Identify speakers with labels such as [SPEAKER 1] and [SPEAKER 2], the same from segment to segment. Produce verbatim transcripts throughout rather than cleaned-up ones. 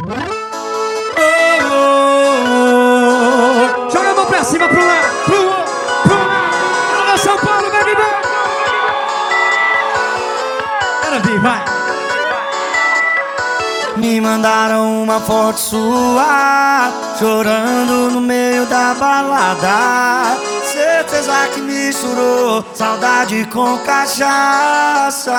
[SPEAKER 1] Oh, oh, oh. Joga a mão pra cima, pro lado, pro outro, pro lado. Alô, São Paulo, vai, vai. Era bem, vai.
[SPEAKER 2] Me mandaram uma foto sua chorando no meio da balada. Certeza que misturou saudade com cachaça.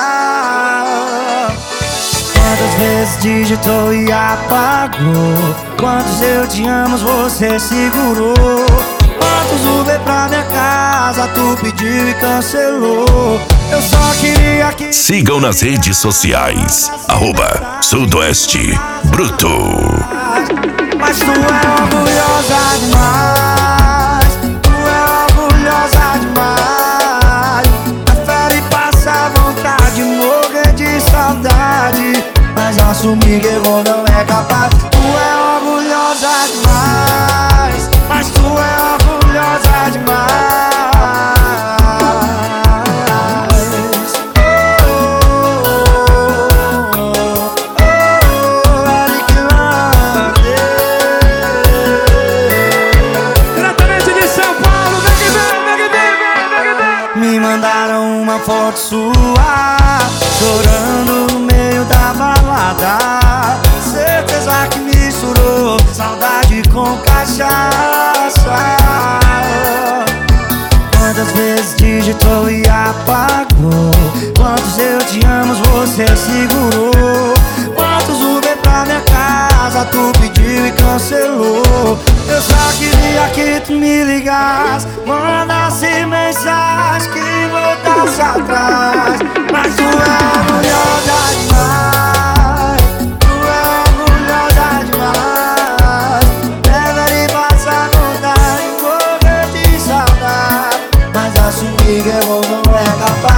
[SPEAKER 2] Quantas vezes digitou e apagou? Quantos eu te amo você segurou? Quantos Uber pra minha casa tu pediu e cancelou? Eu só queria que...
[SPEAKER 3] Sigam nas redes sociais, arroba Sudoeste Bruto.
[SPEAKER 2] Mas tu é orgulhosa demais, tu é orgulhosa demais. Prefere passar vontade, morrer de saudade, mas assumir que errou não é capaz. Tu é orgulhosa demais, mas tu é orgulhosa demais. Me mandaram uma foto sua chorando no meio da balada. Certeza que misturou saudade com cachaça. Quantas vezes digitou e apagou? Quantos eu te amo você segurou? Quantos Uber pra minha casa tu pediu e cancelou? Eu só queria que tu me ligasse, mandasse mensagem, que voltasse atrás. Mas tu é orgulhosa demais, tu é orgulhosa demais. Deve passar vontade, morrer de saudade, mas assumir que errou não é capaz.